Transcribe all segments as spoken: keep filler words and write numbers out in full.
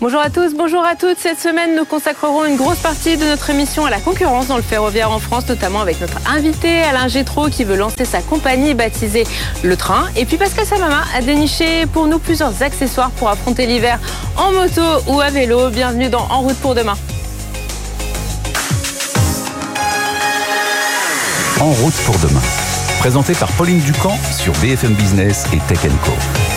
Bonjour à tous, bonjour à toutes. Cette semaine, nous consacrerons une grosse partie de notre émission à la concurrence dans le ferroviaire en France, notamment avec notre invité Alain Gétraud qui veut lancer sa compagnie baptisée Le Train. Et puis Pascal Samama a déniché pour nous plusieurs accessoires pour affronter l'hiver en moto ou à vélo. Bienvenue dans En route pour demain. En route pour demain, présenté par Pauline Ducamp sur B F M Business et Tech and Co.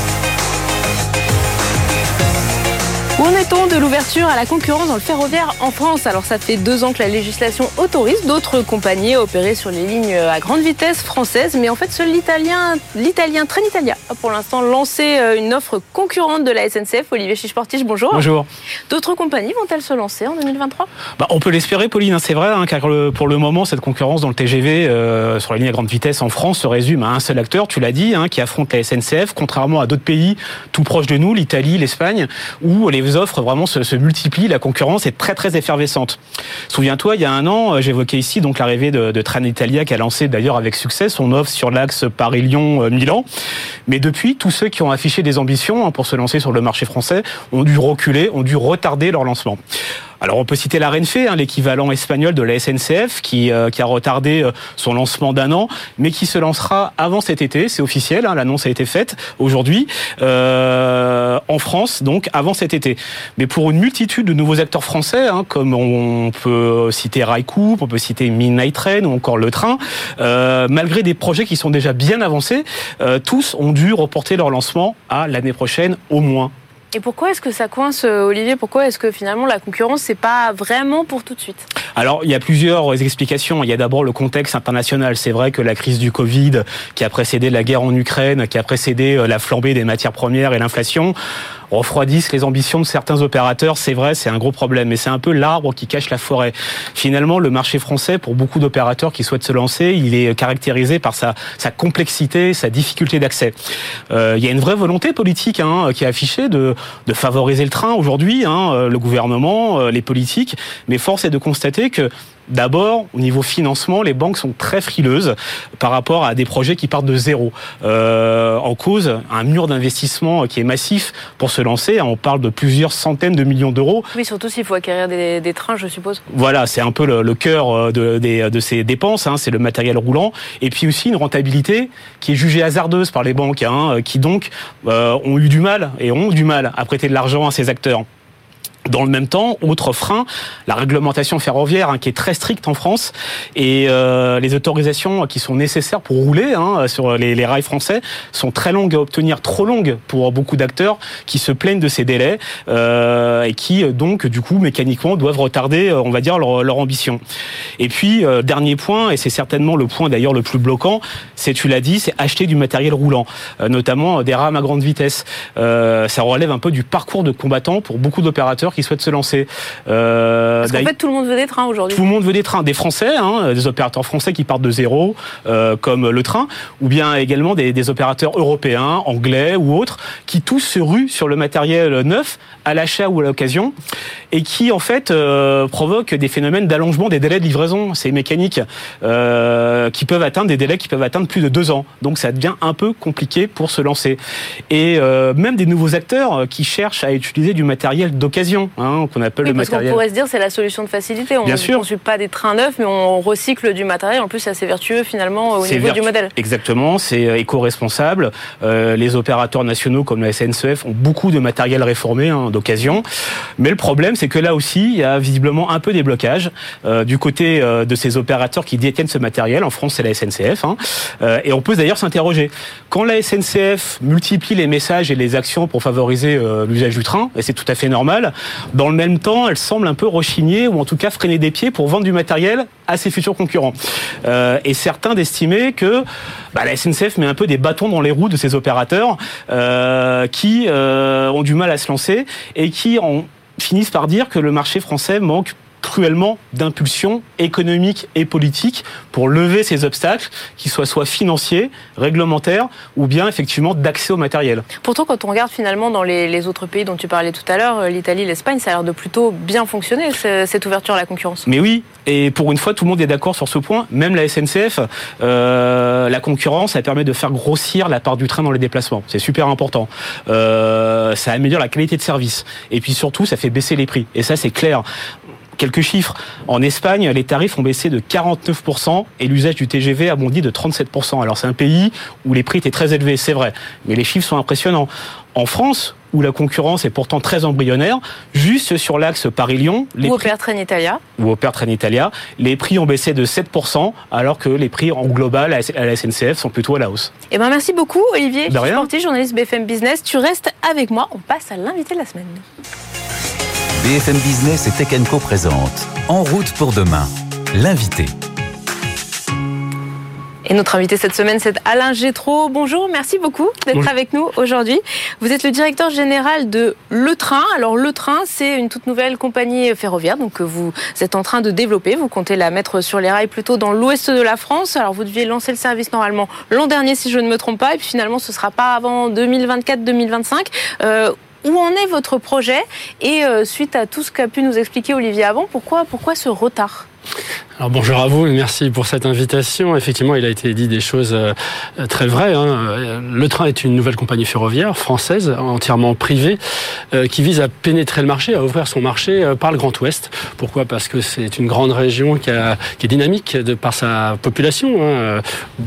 Où en est-on de l'ouverture à la concurrence dans le ferroviaire en France ? Alors ça fait deux ans que la législation autorise d'autres compagnies à opérer sur les lignes à grande vitesse françaises, mais en fait seul l'italien, l'italien Trenitalia a pour l'instant lancé une offre concurrente de la S N C F. Olivier Chiche-Portiche, bonjour. Bonjour. D'autres compagnies vont-elles se lancer en deux mille vingt-trois ? bah, On peut l'espérer, Pauline, hein, c'est vrai, hein, car le, pour le moment, cette concurrence dans le T G V euh, sur la ligne à grande vitesse en France se résume à un seul acteur, tu l'as dit, hein, qui affronte la S N C F, contrairement à d'autres pays tout proches de nous, l'Italie, l'Espagne, où les offres vraiment se, se multiplient, la concurrence est très très effervescente. Souviens-toi, il y a un an, j'évoquais ici donc l'arrivée de, de Trenitalia qui a lancé d'ailleurs avec succès son offre sur l'axe Paris-Lyon-Milan. Mais depuis, tous ceux qui ont affiché des ambitions hein, pour se lancer sur le marché français ont dû reculer, ont dû retarder leur lancement. Alors on peut citer la Renfe, hein, l'équivalent espagnol de la S N C F, qui, euh, qui a retardé euh, son lancement d'un an, mais qui se lancera avant cet été, c'est officiel, hein, l'annonce a été faite aujourd'hui, euh, en France, donc avant cet été. Mais pour une multitude de nouveaux acteurs français, hein, comme on peut citer Railcoop, on peut citer Midnight Train ou encore Le Train, euh, malgré des projets qui sont déjà bien avancés, euh, tous ont dû reporter leur lancement à l'année prochaine au moins. Et pourquoi est-ce que ça coince, Olivier ? Pourquoi est-ce que finalement la concurrence, c'est pas vraiment pour tout de suite ? Alors, il y a plusieurs explications. Il y a d'abord le contexte international. C'est vrai que la crise du Covid, qui a précédé la guerre en Ukraine, qui a précédé la flambée des matières premières et l'inflation, refroidissent les ambitions de certains opérateurs. C'est vrai, c'est un gros problème. Mais c'est un peu l'arbre qui cache la forêt. Finalement, le marché français, pour beaucoup d'opérateurs qui souhaitent se lancer, il est caractérisé par sa, sa complexité, sa difficulté d'accès. Euh, il y a une vraie volonté politique hein, qui est affichée de, de favoriser le train aujourd'hui, hein, le gouvernement, les politiques. Mais force est de constater que d'abord, au niveau financement, les banques sont très frileuses par rapport à des projets qui partent de zéro. Euh, en cause, un mur d'investissement qui est massif pour se lancer. On parle de plusieurs centaines de millions d'euros. Oui, surtout s'il faut acquérir des, des trains, je suppose. Voilà, c'est un peu le, le cœur de, de, de ces dépenses. Hein, c'est le matériel roulant. Et puis aussi une rentabilité qui est jugée hasardeuse par les banques, hein, qui donc euh, ont eu du mal et ont du mal à prêter de l'argent à ces acteurs. Dans le même temps, autre frein, la réglementation ferroviaire hein, qui est très stricte en France et euh, les autorisations qui sont nécessaires pour rouler hein, sur les, les rails français sont très longues à obtenir, trop longues pour beaucoup d'acteurs qui se plaignent de ces délais euh, et qui donc du coup mécaniquement doivent retarder, on va dire, leur, leur ambition. Et puis euh, dernier point, et c'est certainement le point d'ailleurs le plus bloquant, c'est tu l'as dit, c'est acheter du matériel roulant, euh, notamment des rames à grande vitesse. Euh, ça relève un peu du parcours de combattant pour beaucoup d'opérateurs qui souhaitent se lancer. Euh, Parce qu'en fait, tout le monde veut des trains aujourd'hui. Tout le monde veut des trains. Des Français, hein, des opérateurs français qui partent de zéro, euh, comme Le Train, ou bien également des, des opérateurs européens, anglais ou autres, qui tous se ruent sur le matériel neuf, à l'achat ou à l'occasion, et qui, en fait, euh, provoquent des phénomènes d'allongement des délais de livraison. C'est mécanique, euh, qui peuvent atteindre des délais qui peuvent atteindre plus de deux ans. Donc, ça devient un peu compliqué pour se lancer. Et euh, même des nouveaux acteurs qui cherchent à utiliser du matériel d'occasion. Hein, qu'on appelle oui, le parce matériel. qu'on pourrait se dire c'est la solution de facilité. On ne conçoit pas des trains neufs, mais on recycle du matériel. En plus, c'est assez vertueux finalement au c'est niveau vertu- du modèle. Exactement, c'est éco-responsable. Euh, les opérateurs nationaux comme la S N C F ont beaucoup de matériel réformé hein, d'occasion. Mais le problème, c'est que là aussi, il y a visiblement un peu des blocages euh, du côté euh, de ces opérateurs qui détiennent ce matériel. En France, c'est la S N C F. Hein. Euh, et on peut d'ailleurs s'interroger. Quand la S N C F multiplie les messages et les actions pour favoriser euh, l'usage du train, et c'est tout à fait normal, dans le même temps, elle semble un peu rechigner ou en tout cas freiner des pieds pour vendre du matériel à ses futurs concurrents. Euh, et certains d'estimer que bah, la S N C F met un peu des bâtons dans les roues de ces opérateurs euh, qui euh, ont du mal à se lancer et qui en finissent par dire que le marché français manque cruellement d'impulsion économique et politique pour lever ces obstacles, qu'ils soient soit financiers, réglementaires, ou bien effectivement d'accès au matériel. Pourtant, quand on regarde finalement dans les, les autres pays dont tu parlais tout à l'heure, l'Italie, l'Espagne, ça a l'air de plutôt bien fonctionner, cette ouverture à la concurrence. Mais oui, et pour une fois, tout le monde est d'accord sur ce point, même la S N C F, euh, la concurrence, ça permet de faire grossir la part du train dans les déplacements. C'est super important. Euh, ça améliore la qualité de service. Et puis surtout, ça fait baisser les prix. Et ça, c'est clair. Quelques chiffres. En Espagne, les tarifs ont baissé de quarante-neuf pour cent et l'usage du T G V a bondi de trente-sept pour cent. Alors c'est un pays où les prix étaient très élevés, c'est vrai, mais les chiffres sont impressionnants. En France, où la concurrence est pourtant très embryonnaire, juste sur l'axe Paris-Lyon... Ou opère Trenitalia. Ou opère Trenitalia, les prix ont baissé de sept pour cent, alors que les prix en global à la S N C F sont plutôt à la hausse. Eh ben merci beaucoup, Olivier Chiche-Portiche, journaliste B F M Business. Tu restes avec moi, on passe à l'invité de la semaine. B F M Business et Tech and Co présente En route pour demain, l'invité. Et notre invité cette semaine, c'est Alain Gétraud. Bonjour, merci beaucoup d'être Bonjour. avec nous aujourd'hui. Vous êtes le directeur général de Le Train. Alors Le Train, c'est une toute nouvelle compagnie ferroviaire donc que vous êtes en train de développer. Vous comptez la mettre sur les rails plutôt dans l'ouest de la France. Alors vous deviez lancer le service normalement l'an dernier si je ne me trompe pas. Et puis finalement, ce ne sera pas avant deux mille vingt-quatre deux mille vingt-cinq. Euh, Où en est votre projet ? Et euh, suite à tout ce qu'a pu nous expliquer Olivier avant, pourquoi, pourquoi ce retard ? Alors bonjour à vous et merci pour cette invitation. Effectivement, il a été dit des choses euh, très vraies. Hein. Le Train est une nouvelle compagnie ferroviaire française, entièrement privée, euh, qui vise à pénétrer le marché, à ouvrir son marché euh, par le Grand Ouest. Pourquoi ? Parce que c'est une grande région qui, a, qui est dynamique de par sa population. Hein.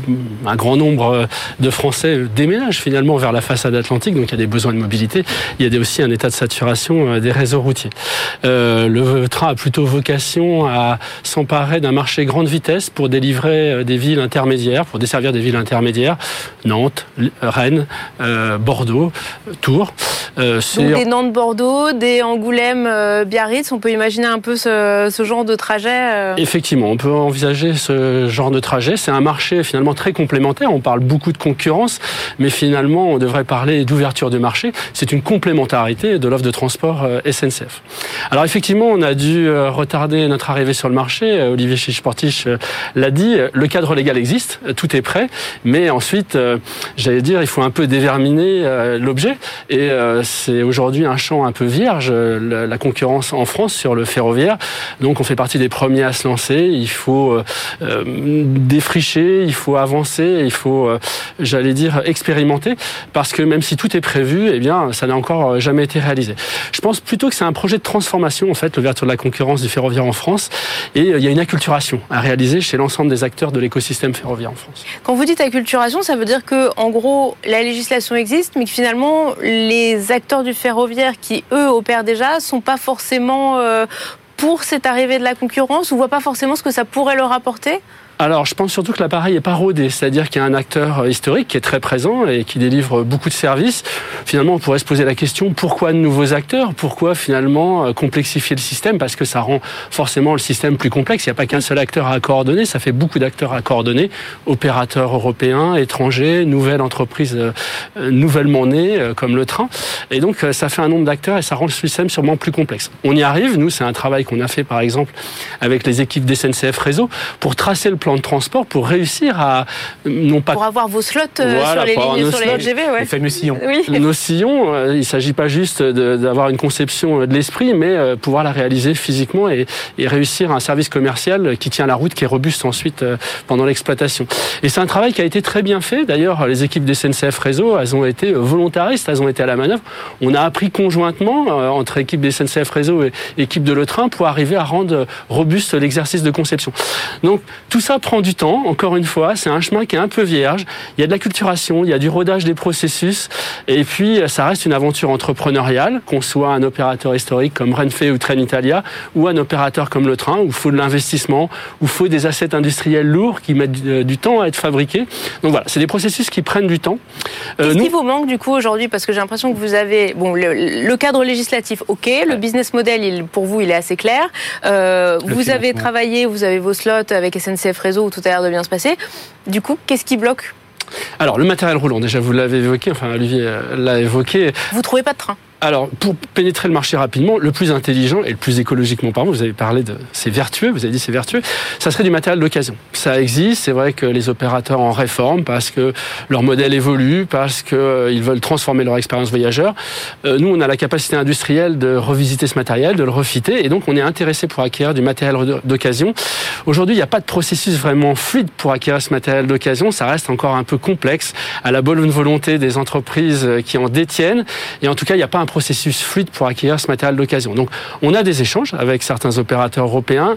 Un grand nombre de Français déménagent finalement vers la façade atlantique, donc il y a des besoins de mobilité. Il y a aussi un état de saturation des réseaux routiers. Euh, le Train a plutôt vocation à s'emparer d'un marché grande vitesse pour délivrer des villes intermédiaires, pour desservir des villes intermédiaires, Nantes, Rennes, euh, Bordeaux, Tours. Euh, Donc des Nantes-Bordeaux, des Angoulême-Biarritz, on peut imaginer un peu ce, ce genre de trajet euh... Effectivement, on peut envisager ce genre de trajet. C'est un marché finalement très complémentaire. On parle beaucoup de concurrence, mais finalement on devrait parler d'ouverture de marché. C'est une complémentarité de l'offre de transport S N C F. Alors effectivement, on a dû retarder notre arrivée sur le marché. Olivier Chiche-Portiche l'a dit, le cadre légal existe, tout est prêt, mais ensuite, j'allais dire, il faut un peu déverminer l'objet, et c'est aujourd'hui un champ un peu vierge, la concurrence en France sur le ferroviaire, donc on fait partie des premiers à se lancer, il faut défricher, il faut avancer, il faut, j'allais dire, expérimenter, parce que même si tout est prévu, eh bien, ça n'a encore jamais été réalisé. Je pense plutôt que c'est un projet de transformation, en fait, l'ouverture de la concurrence du ferroviaire en France, et il y a une acculturation à réaliser chez l'ensemble des acteurs de l'écosystème ferroviaire en France. Quand vous dites acculturation, ça veut dire que, en gros, la législation existe, mais que finalement, les acteurs du ferroviaire qui, eux, opèrent déjà, sont pas forcément euh, pour cette arrivée de la concurrence, ou voient pas forcément ce que ça pourrait leur apporter ? Alors, je pense surtout que l'appareil n'est pas rodé, c'est-à-dire qu'il y a un acteur historique qui est très présent et qui délivre beaucoup de services. Finalement, on pourrait se poser la question, pourquoi de nouveaux acteurs ? Pourquoi finalement complexifier le système ? Parce que ça rend forcément le système plus complexe. Il n'y a pas qu'un seul acteur à coordonner, ça fait beaucoup d'acteurs à coordonner. Opérateurs européens, étrangers, nouvelles entreprises euh, nouvellement nées, euh, comme le train. Et donc, euh, ça fait un nombre d'acteurs et ça rend le système sûrement plus complexe. On y arrive, nous, c'est un travail qu'on a fait par exemple avec les équipes d'S N C F Réseau pour tracer le plan de transport pour réussir à non pas pour avoir vos slots euh, voilà, sur les lignes sur les L G V, ouais. Les fameux sillons. Oui. Nos sillons, euh, il ne s'agit pas juste de, d'avoir une conception de l'esprit, mais euh, pouvoir la réaliser physiquement et, et réussir un service commercial qui tient la route, qui est robuste ensuite euh, pendant l'exploitation. Et c'est un travail qui a été très bien fait. D'ailleurs, les équipes des S N C F Réseau, elles ont été volontaristes, elles ont été à la manœuvre. On a appris conjointement euh, entre équipes des S N C F Réseau et équipe de Le Train pour arriver à rendre robuste l'exercice de conception. Donc tout ça prend du temps, encore une fois, c'est un chemin qui est un peu vierge, il y a de l'acculturation, il y a du rodage des processus, et puis ça reste une aventure entrepreneuriale, qu'on soit un opérateur historique comme Renfe ou Trenitalia, ou un opérateur comme Le Train, où il faut de l'investissement, où il faut des assets industriels lourds qui mettent du, du temps à être fabriqués. Donc voilà, c'est des processus qui prennent du temps. Euh, Qu'est-ce nous... qui vous manque du coup aujourd'hui ? Parce que j'ai l'impression que vous avez bon, le, le cadre législatif, ok, le business model, il, pour vous, il est assez clair. Euh, vous avez travaillé, vous avez vos slots avec S N C F Réseau, où tout a l'air de bien se passer. Du coup, qu'est-ce qui bloque ? Alors, le matériel roulant, déjà, vous l'avez évoqué, enfin, Olivier l'a évoqué. Vous ne trouvez pas de train ? Alors, pour pénétrer le marché rapidement, le plus intelligent et le plus écologiquement parlant, vous avez parlé de c'est vertueux, vous avez dit c'est vertueux, ça serait du matériel d'occasion. Ça existe, c'est vrai que les opérateurs en réforment parce que leur modèle évolue, parce qu'ils euh, veulent transformer leur expérience voyageur. Euh, nous, on a la capacité industrielle de revisiter ce matériel, de le refiter, et donc on est intéressé pour acquérir du matériel d'occasion. Aujourd'hui, il n'y a pas de processus vraiment fluide pour acquérir ce matériel d'occasion, ça reste encore un peu complexe à la bonne volonté des entreprises qui en détiennent, et en tout cas, il n'y a pas un processus fluide pour acquérir ce matériel d'occasion. Donc, on a des échanges avec certains opérateurs européens.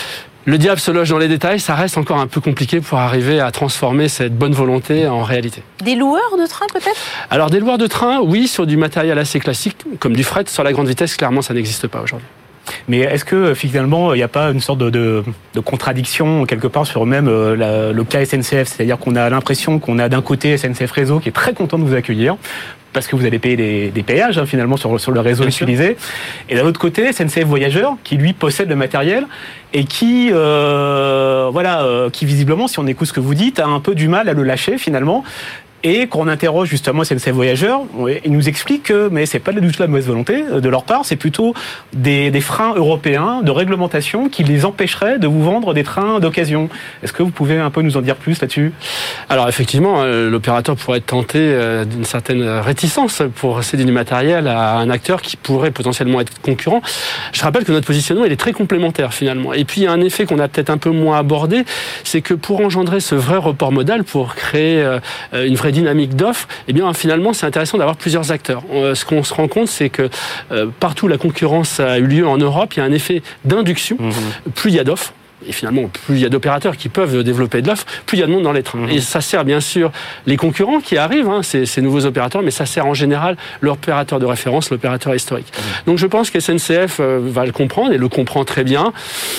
Le diable se loge dans les détails, ça reste encore un peu compliqué pour arriver à transformer cette bonne volonté en réalité. Des loueurs de train peut-être ? Alors des loueurs de train, oui, sur du matériel assez classique, comme du fret, sur la grande vitesse, clairement ça n'existe pas aujourd'hui. Mais est-ce que finalement il n'y a pas une sorte de, de, de contradiction quelque part sur même euh, la, le cas S N C F, c'est-à-dire qu'on a l'impression qu'on a d'un côté S N C F Réseau qui est très content de vous accueillir, parce que vous allez payer des, des péages hein, finalement sur, sur le réseau Bien utilisé. Sûr. Et d'un autre côté, S N C F Voyageurs, qui lui possède le matériel et qui, euh, voilà, euh, qui visiblement, si on écoute ce que vous dites, a un peu du mal à le lâcher finalement. Et qu'on interroge justement S N C F Voyageurs, ils nous expliquent que mais c'est pas du tout la mauvaise volonté de leur part, c'est plutôt des, des freins européens de réglementation qui les empêcheraient de vous vendre des trains d'occasion. Est-ce que vous pouvez un peu nous en dire plus là-dessus ? Alors effectivement, l'opérateur pourrait être tenté d'une certaine réticence pour céder du matériel à un acteur qui pourrait potentiellement être concurrent. Je rappelle que notre positionnement il est très complémentaire finalement. Et puis il y a un effet qu'on a peut-être un peu moins abordé, c'est que pour engendrer ce vrai report modal, pour créer une vraie dynamique d'offres, eh bien finalement c'est intéressant d'avoir plusieurs acteurs. Euh, ce qu'on se rend compte, c'est que euh, partout où la concurrence a eu lieu en Europe, il y a un effet d'induction. Mmh. Plus il y a d'offres, et finalement, plus il y a d'opérateurs qui peuvent développer de l'offre, plus il y a de monde dans les trains. Mmh. Et ça sert bien sûr les concurrents qui arrivent, hein, ces, ces nouveaux opérateurs, mais ça sert en général l'opérateur de référence, l'opérateur historique. Mmh. Donc je pense que S N C F euh, va le comprendre et le comprend très bien.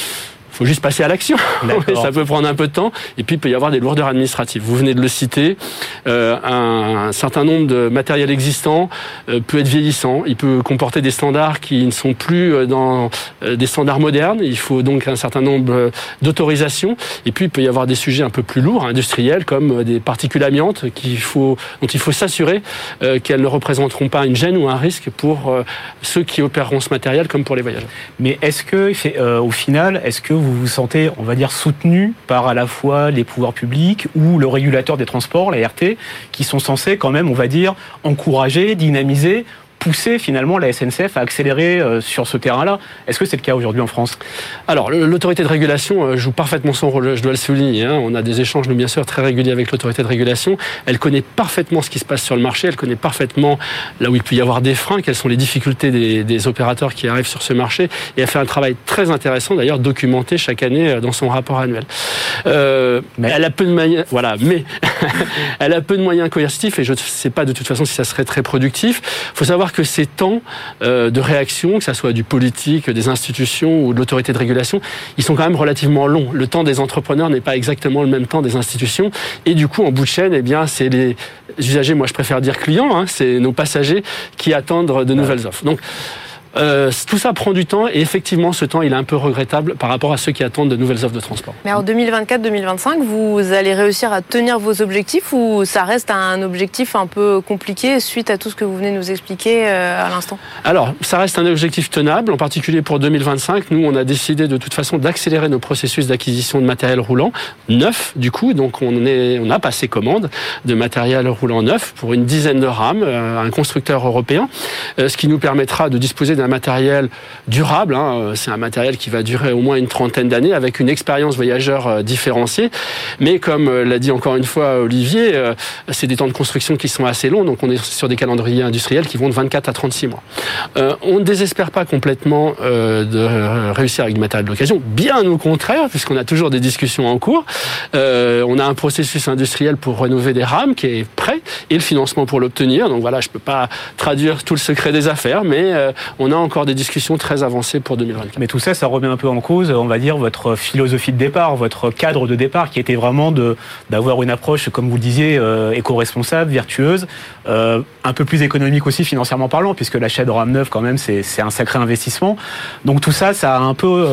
Il faut juste passer à l'action. Ça peut prendre un peu de temps. Et puis, il peut y avoir des lourdeurs administratives. Vous venez de le citer. Euh, un, un certain nombre de matériels existants euh, peut être vieillissant. Il peut comporter des standards qui ne sont plus dans euh, des standards modernes. Il faut donc un certain nombre d'autorisations. Et puis, il peut y avoir des sujets un peu plus lourds, industriels, comme des particules amiantes qu'il faut, dont il faut s'assurer euh, qu'elles ne représenteront pas une gêne ou un risque pour euh, ceux qui opéreront ce matériel, comme pour les voyageurs. Mais est-ce que, euh, au final, est-ce que vous vous sentez, on va dire, soutenu par à la fois les pouvoirs publics ou le régulateur des transports, la R T, qui sont censés quand même, on va dire, encourager, dynamiser, pousser finalement la S N C F à accélérer euh, sur ce terrain-là. Est-ce que c'est le cas aujourd'hui en France ? Alors, l'autorité de régulation euh, joue parfaitement son rôle, je dois le souligner. Hein. On a des échanges, nous bien sûr, très réguliers avec l'autorité de régulation. Elle connaît parfaitement ce qui se passe sur le marché, elle connaît parfaitement là où il peut y avoir des freins, quelles sont les difficultés des, des opérateurs qui arrivent sur ce marché, et elle fait un travail très intéressant, d'ailleurs, documenté chaque année dans son rapport annuel. Euh, mais elle a peu de moyens, voilà, mais elle a peu de moyens coercitifs, et je ne sais pas de toute façon si ça serait très productif. Il faut savoir que ces temps euh, de réaction, que ça soit du politique, des institutions ou de l'autorité de régulation, ils sont quand même relativement longs. Le temps des entrepreneurs n'est pas exactement le même temps des institutions. Et du coup, en bout de chaîne, eh bien, c'est les usagers, moi je préfère dire clients, hein, c'est nos passagers qui attendent de nouvelles offres. Donc, Euh, tout ça prend du temps et effectivement ce temps il est un peu regrettable par rapport à ceux qui attendent de nouvelles offres de transport. Mais en deux mille vingt-quatre deux mille vingt-cinq, vous allez réussir à tenir vos objectifs ou ça reste un objectif un peu compliqué suite à tout ce que vous venez de nous expliquer à l'instant ? Alors ça reste un objectif tenable, en particulier pour deux mille vingt-cinq. Nous on a décidé de toute façon d'accélérer nos processus d'acquisition de matériel roulant neuf du coup, donc on, est, on a passé commande de matériel roulant neuf pour une dizaine de rames, un constructeur européen, ce qui nous permettra de disposer d'un un matériel durable, hein. C'est un matériel qui va durer au moins une trentaine d'années avec une expérience voyageur différenciée. Mais comme l'a dit encore une fois Olivier, c'est des temps de construction qui sont assez longs, donc on est sur des calendriers industriels qui vont de vingt-quatre à trente-six mois. Euh, on ne désespère pas complètement euh, de réussir avec du matériel d'occasion, bien au contraire, puisqu'on a toujours des discussions en cours. Euh, on a un processus industriel pour rénover des rames qui est prêt et le financement pour l'obtenir. Donc voilà, je ne peux pas traduire tout le secret des affaires, mais euh, on a encore des discussions très avancées pour deux mille vingt-quatre. Mais tout ça, ça remet un peu en cause, on va dire, votre philosophie de départ, votre cadre de départ, qui était vraiment de, d'avoir une approche, comme vous le disiez, euh, éco-responsable, vertueuse, euh, un peu plus économique aussi financièrement parlant, puisque l'achat de rames neuves, quand même, c'est, c'est un sacré investissement. Donc tout ça, ça a un peu... Euh,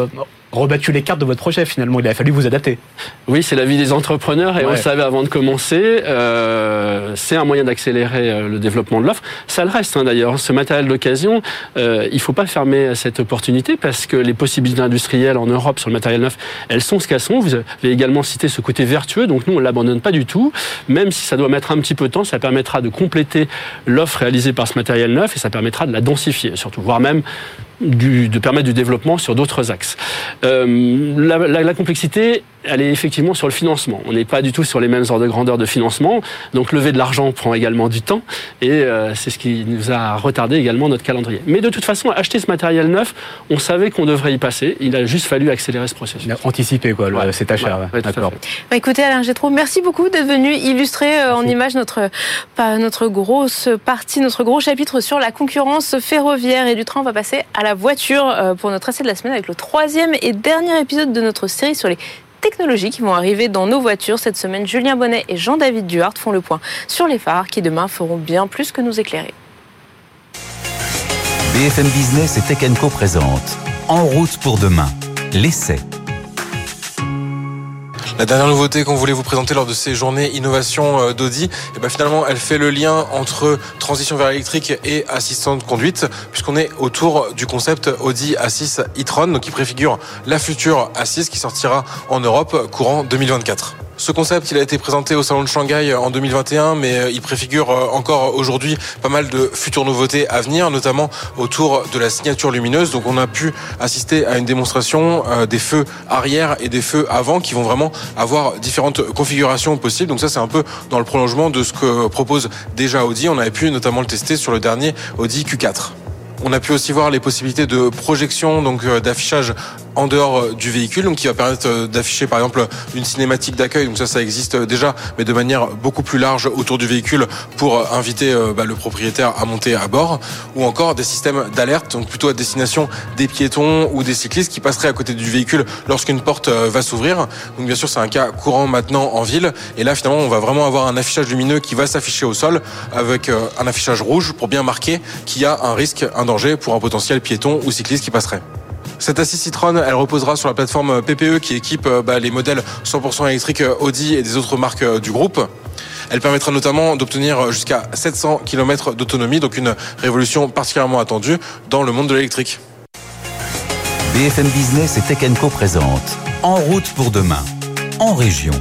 rebattu les cartes de votre projet finalement. Il a fallu vous adapter. Oui, c'est la vie des entrepreneurs et ouais. on le savait avant de commencer. Euh, c'est un moyen d'accélérer euh, le développement de l'offre. Ça le reste hein, d'ailleurs. Ce matériel d'occasion, euh, il ne faut pas fermer cette opportunité parce que les possibilités industrielles en Europe sur le matériel neuf, elles sont ce qu'elles sont. Vous avez également cité ce côté vertueux, donc nous on ne l'abandonne pas du tout. Même si ça doit mettre un petit peu de temps, ça permettra de compléter l'offre réalisée par ce matériel neuf et ça permettra de la densifier, surtout, voire même Du, de permettre du développement sur d'autres axes. Euh, la, la, la complexité, elle est effectivement sur le financement. On n'est pas du tout sur les mêmes ordres de grandeur de financement, donc lever de l'argent prend également du temps, et euh, c'est ce qui nous a retardé également notre calendrier. Mais de toute façon, acheter ce matériel neuf, on savait qu'on devrait y passer, il a juste fallu accélérer ce processus. Anticiper quoi, le, ouais. c'est achat. Ouais, ouais, d'accord. Bah, écoutez Alain Gétraud, merci beaucoup d'être venu illustrer euh, en images notre, pas, notre grosse partie, notre gros chapitre sur la concurrence ferroviaire et du train. On va passer à la voiture pour notre essai de la semaine avec le troisième et dernier épisode de notre série sur les technologies qui vont arriver dans nos voitures. Cette semaine, Julien Bonnet et Jean-David Duhart font le point sur les phares qui demain feront bien plus que nous éclairer. B F M Business et Tech and Co présente En route pour demain, l'essai. La dernière nouveauté qu'on voulait vous présenter lors de ces journées innovation d'Audi, et ben finalement, elle fait le lien entre transition vers l'électrique et assistant de conduite, puisqu'on est autour du concept Audi A six e-tron, donc qui préfigure la future A six qui sortira en Europe courant deux mille vingt-quatre. Ce concept, il a été présenté au salon de Shanghai en deux mille vingt et un, mais il préfigure encore aujourd'hui pas mal de futures nouveautés à venir, notamment autour de la signature lumineuse. Donc on a pu assister à une démonstration des feux arrière et des feux avant qui vont vraiment avoir différentes configurations possibles. Donc ça, c'est un peu dans le prolongement de ce que propose déjà Audi. On avait pu notamment le tester sur le dernier Audi Q quatre. On a pu aussi voir les possibilités de projection, donc d'affichage en dehors du véhicule, donc qui va permettre d'afficher par exemple une cinématique d'accueil. Donc ça, ça existe déjà, mais de manière beaucoup plus large autour du véhicule pour inviter bah, le propriétaire à monter à bord, ou encore des systèmes d'alerte, donc plutôt à destination des piétons ou des cyclistes qui passeraient à côté du véhicule lorsqu'une porte va s'ouvrir. Donc bien sûr, c'est un cas courant maintenant en ville, et là finalement, on va vraiment avoir un affichage lumineux qui va s'afficher au sol avec un affichage rouge pour bien marquer qu'il y a un risque, un danger pour un potentiel piéton ou cycliste qui passerait. Cette A six e-tron, elle reposera sur la plateforme P P E qui équipe bah, les modèles cent pour cent électriques Audi et des autres marques du groupe. Elle permettra notamment d'obtenir jusqu'à sept cents kilomètres d'autonomie, donc une révolution particulièrement attendue dans le monde de l'électrique. B F M Business et Tech and Co présente En route pour demain, en région.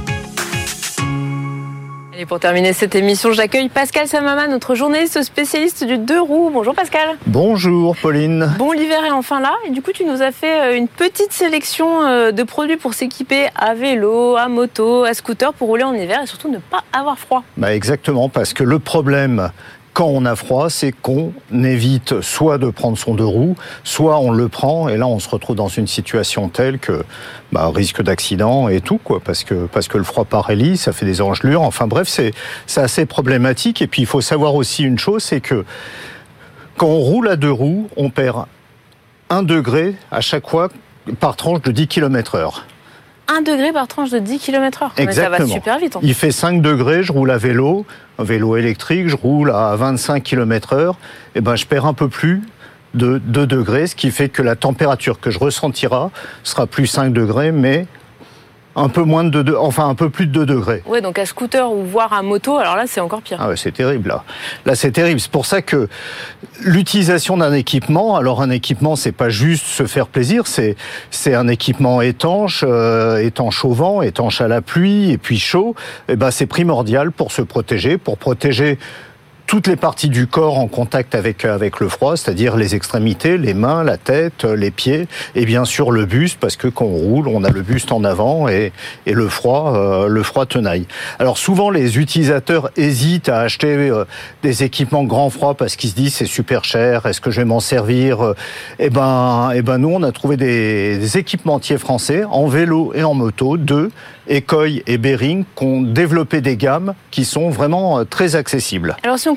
Et pour terminer cette émission, j'accueille Pascal Samama, notre journaliste spécialiste du deux roues. Bonjour Pascal. Bonjour Pauline. Bon, l'hiver est enfin là et du coup tu nous as fait une petite sélection de produits pour s'équiper à vélo, à moto, à scooter pour rouler en hiver et surtout ne pas avoir froid. Bah exactement, parce que le problème quand on a froid, c'est qu'on évite soit de prendre son deux roues, soit on le prend et là on se retrouve dans une situation telle que bah, risque d'accident et tout quoi, parce que parce que le froid paralyse, ça fait des engelures. Enfin bref, c'est c'est assez problématique. Et puis il faut savoir aussi une chose, c'est que quand on roule à deux roues, on perd un degré à chaque fois par tranche de dix kilomètres heure. un degré par tranche de dix kilomètres heure. Exactement. Ça va super vite. En fait. Il fait cinq degrés, je roule à vélo, un vélo électrique, je roule à vingt-cinq kilomètres heure, et ben je perds un peu plus de deux degrés, ce qui fait que la température que je ressentirai sera plus cinq degrés, mais un peu moins de deux, enfin un peu plus de deux degrés. Ouais, donc à scooter ou voire à moto, alors là c'est encore pire. Ah ouais, c'est terrible là. Là c'est terrible. C'est pour ça que l'utilisation d'un équipement, alors un équipement c'est pas juste se faire plaisir, c'est c'est un équipement étanche, euh, étanche au vent, étanche à la pluie et puis chaud. Et ben c'est primordial pour se protéger, pour protéger toutes les parties du corps en contact avec avec le froid, c'est-à-dire les extrémités, les mains, la tête, les pieds, et bien sûr le buste, parce que quand on roule, on a le buste en avant et et le froid euh, le froid tenaille. Alors souvent les utilisateurs hésitent à acheter euh, des équipements grand froid parce qu'ils se disent c'est super cher, est-ce que je vais m'en servir? Eh ben eh ben nous on a trouvé des, des équipementiers français en vélo et en moto, deux, Ecoy et Bering, qui ont développé des gammes qui sont vraiment très accessibles. Alors si on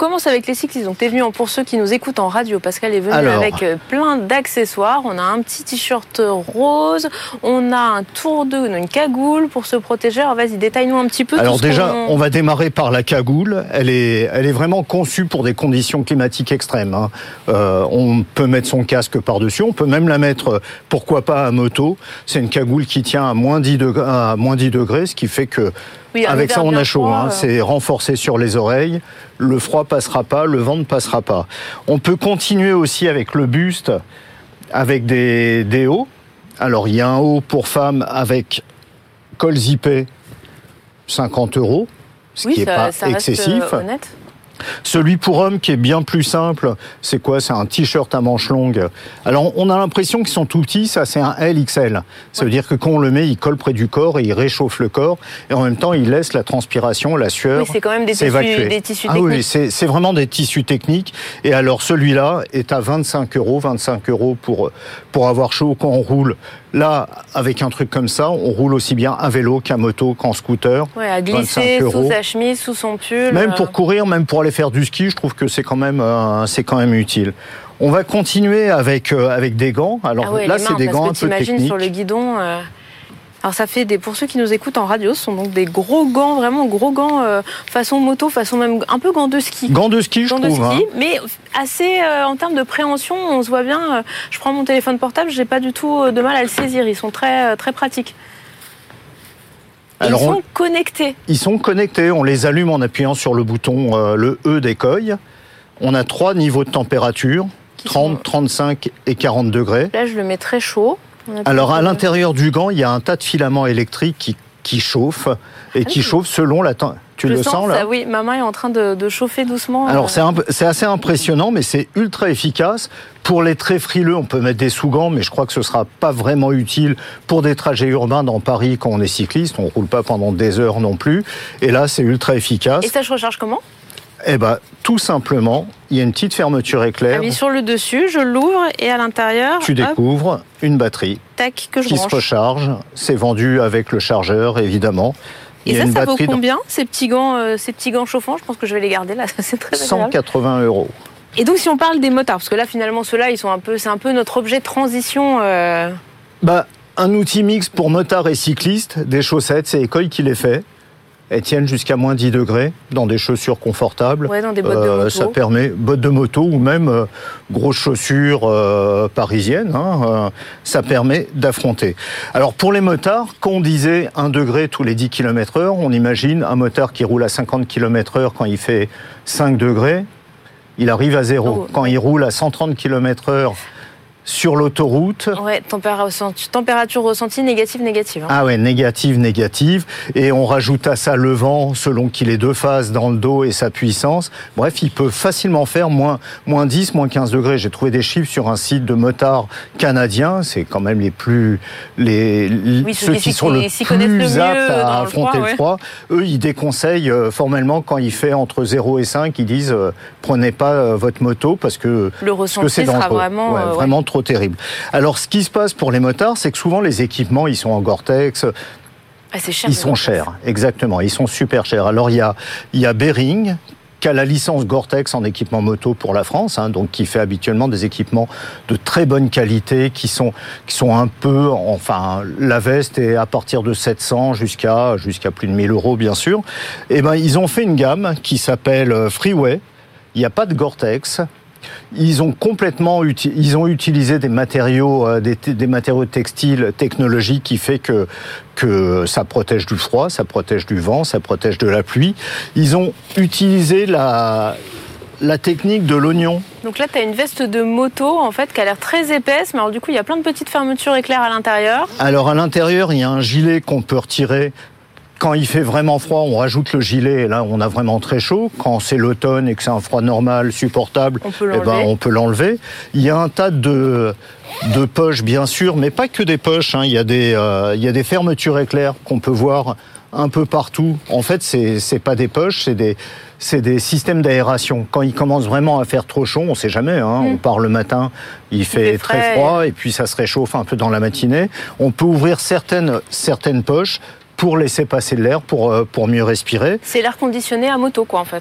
commence avec les cyclistes. Donc, tu es venu, pour ceux qui nous écoutent en radio, Pascal est venu Alors, avec plein d'accessoires. On a un petit t-shirt rose, on a un tour de, une cagoule pour se protéger. Alors, vas-y, détaille-nous un petit peu. Alors tout ce déjà, qu'on... on va démarrer par la cagoule. Elle est, elle est vraiment conçue pour des conditions climatiques extrêmes. Hein. Euh, on peut mettre son casque par-dessus, on peut même la mettre, pourquoi pas, à moto. C'est une cagoule qui tient à moins dix degrés, à moins dix degrés, ce qui fait que oui, avec ça on a chaud. Froid, hein. euh... C'est renforcé sur les oreilles. Le froid passera pas, le vent ne passera pas. On peut continuer aussi avec le buste, avec des, des hauts. Alors il y a un haut pour femmes avec col zippé, cinquante euros, ce oui, qui n'est pas ça excessif. Reste honnête. Celui pour homme qui est bien plus simple, c'est quoi? C'est un t-shirt à manches longues. Alors on a l'impression qu'ils sont tout petits, ça c'est un L X L. Ça ouais. veut dire que quand on le met, il colle près du corps et il réchauffe le corps. Et en même temps, il laisse la transpiration, la sueur oui, c'est quand même des s'évacuer. tissus, des tissus ah techniques. oui, c'est, c'est vraiment des tissus techniques. Et alors celui-là est à vingt-cinq euros, vingt-cinq euros pour, pour avoir chaud quand on roule. Là, avec un truc comme ça, on roule aussi bien à vélo qu'à moto, qu'en scooter. Ouais, à glisser sous sa chemise, sous son pull. Même pour courir, même pour aller faire du ski, je trouve que c'est quand même, euh, c'est quand même utile. On va continuer avec euh, avec des gants. Alors ah ouais, là, mains, c'est des gants un peu techniques. Sur le guidon. Euh... Alors ça fait des, pour ceux qui nous écoutent en radio, ce sont donc des gros gants, vraiment gros gants euh, façon moto, façon même un peu gants de ski. Gants de ski, gants je trouve. De ski, hein. Mais assez euh, en termes de préhension, on se voit bien. Euh, je prends mon téléphone portable, j'ai pas du tout de mal à le saisir. Ils sont très euh, très pratiques. Et Alors ils sont on, connectés. Ils sont connectés. On les allume en appuyant sur le bouton euh, le E d'écueil. On a trois niveaux de température, qui trente, sont... trente-cinq et quarante degrés. Là, je le mets très chaud. Alors à l'intérieur du gant, il y a un tas de filaments électriques qui, qui chauffent et ah qui oui. chauffent selon la température. Tu Je le sens, sens là? Ça, oui, ma main est en train de, de chauffer doucement. Alors c'est, un, c'est assez impressionnant, mais c'est ultra efficace. Pour les très frileux, on peut mettre des sous-gants, mais je crois que ce sera pas vraiment utile pour des trajets urbains dans Paris quand on est cycliste. On roule pas pendant des heures non plus. Et là, c'est ultra efficace. Et ça se recharge comment? Eh ben, tout simplement, il y a une petite fermeture éclair. Ah oui, sur le dessus, je l'ouvre et à l'intérieur, tu découvres hop, une batterie tac, que je qui branche. se recharge. C'est vendu avec le chargeur, évidemment. Et il y ça, a une ça vaut batterie combien, dans... ces petits gants, euh, ces petits gants chauffants? Je pense que je vais les garder là. C'est très agréable. cent quatre-vingts euros. Et donc, si on parle des motards, parce que là, finalement, ceux-là, ils sont un peu, c'est un peu notre objet de transition. Euh... Bah, un outil mix pour motards et cyclistes, des chaussettes, c'est Écueil qui les fait. Elles tiennent jusqu'à moins dix degrés dans des chaussures confortables. Ouais, dans des bottes euh, de moto. Ça permet, bottes de moto ou même euh, grosses chaussures euh, parisiennes, hein, euh, ça permet d'affronter. Alors pour les motards, quand on disait un degré tous les dix kilomètres heure, on imagine un motard qui roule à cinquante kilomètres heure quand il fait cinq degrés, il arrive à zéro. Oh, quand ouais. il roule à cent trente kilomètres heure, sur l'autoroute. Ouais, température ressentie négative, négative. Hein. Ah ouais, négative, négative. Et on rajoute à ça le vent, selon qu'il ait deux phases dans le dos et sa puissance. Bref, il peut facilement faire moins, moins dix, moins quinze degrés. J'ai trouvé des chiffres sur un site de motards canadiens. C'est quand même les plus, les, oui, ceux, ceux qui, qui sont le plus aptes à affronter le froid. Ouais. Eux, ils déconseillent euh, formellement quand il fait entre zéro et cinq, ils disent euh, prenez pas euh, votre moto parce que, le ressenti parce que c'est sera vraiment, ouais, euh, vraiment ouais. trop terrible. Alors, ce qui se passe pour les motards, c'est que souvent les équipements, ils sont en Gore-Tex. Ah, c'est cher, ils sont chers, exactement. Ils sont super chers. Alors, il y a, il y a Bering, qui a la licence Gore-Tex en équipement moto pour la France, hein, donc qui fait habituellement des équipements de très bonne qualité, qui sont, qui sont un peu, enfin, la veste est à partir de sept cents jusqu'à, jusqu'à plus de mille euros, bien sûr. Et ben, ils ont fait une gamme qui s'appelle Freeway. Il n'y a pas de Gore-Tex. Ils ont complètement uti- ils ont utilisé des matériaux euh, des, t- des matériaux textiles technologiques qui fait que que ça protège du froid, ça protège du vent, ça protège de la pluie. Ils ont utilisé la la technique de l'oignon. Donc là, tu as une veste de moto en fait qui a l'air très épaisse, mais alors du coup, il y a plein de petites fermetures éclairs à l'intérieur. Alors à l'intérieur, il y a un gilet qu'on peut retirer. Quand il fait vraiment froid, on rajoute le gilet et là, on a vraiment très chaud. Quand c'est l'automne et que c'est un froid normal, supportable, on peut eh ben, on peut l'enlever. Il y a un tas de, de poches, bien sûr, mais pas que des poches. Hein. Il y a des, euh, il y a des fermetures éclairs qu'on peut voir un peu partout. En fait, c'est, c'est pas des poches, c'est des, c'est des systèmes d'aération. Quand il commence vraiment à faire trop chaud, on sait jamais. Hein. Mmh. On part le matin, il fait, il fait très froid et puis ça se réchauffe un peu dans la matinée. On peut ouvrir certaines, certaines poches pour laisser passer de l'air, pour, pour mieux respirer. C'est l'air conditionné à moto, quoi, en fait.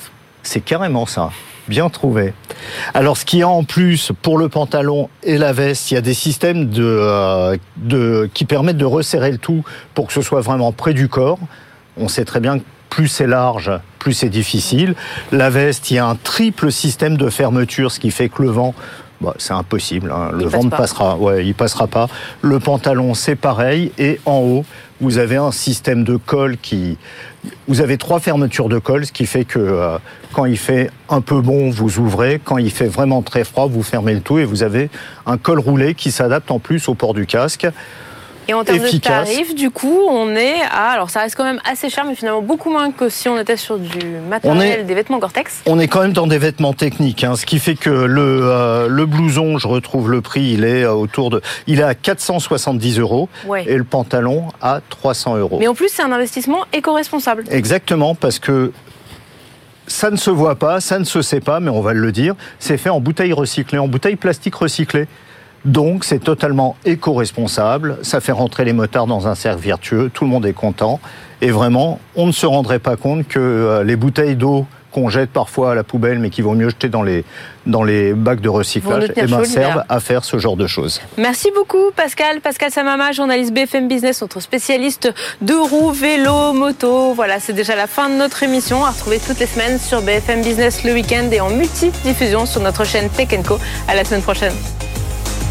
C'est carrément ça. Bien trouvé. Alors, ce qu'il y a en plus pour le pantalon et la veste, il y a des systèmes de, euh, de, qui permettent de resserrer le tout pour que ce soit vraiment près du corps. On sait très bien que plus c'est large, plus c'est difficile. La veste, il y a un triple système de fermeture, ce qui fait que le vent, bah, c'est impossible. Hein. Le il vent passe ne pas. passera, ouais, il passera pas. Le pantalon, c'est pareil. Et en haut, vous avez un système de colle qui... Vous avez trois fermetures de colle, ce qui fait que euh, quand il fait un peu bon, vous ouvrez. Quand il fait vraiment très froid, vous fermez le tout et vous avez un col roulé qui s'adapte en plus au port du casque. Et en termes Efficace. de tarifs, du coup, on est à... Alors, ça reste quand même assez cher, mais finalement beaucoup moins que si on était sur du matériel, est- des vêtements Gore-Tex. On est quand même dans des vêtements techniques, hein, ce qui fait que le, euh, le blouson, je retrouve le prix, il est autour de... Il est à quatre cent soixante-dix euros Ouais. et le pantalon à trois cents euros. Mais en plus, c'est un investissement éco-responsable. Exactement, parce que ça ne se voit pas, ça ne se sait pas, mais on va le dire, c'est fait en bouteille recyclée, en bouteille plastique recyclée. Donc c'est totalement éco-responsable, ça fait rentrer les motards dans un cercle vertueux, tout le monde est content. Et vraiment, on ne se rendrait pas compte que euh, les bouteilles d'eau qu'on jette parfois à la poubelle, mais qu'il vaut mieux jeter dans les, dans les bacs de Vont recyclage, nous tenir eh ben, chaud l'hiver. servent à faire ce genre de choses. Merci beaucoup Pascal. Pascal Samama, journaliste B F M Business, notre spécialiste de roues, vélo, moto. Voilà, c'est déjà la fin de notre émission. À retrouver toutes les semaines sur B F M Business le week-end et en multi-diffusion sur notre chaîne Tech and Co. À la semaine prochaine.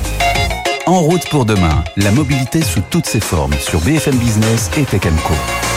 En route pour demain, la mobilité sous toutes ses formes sur B F M Business et Tech and Co.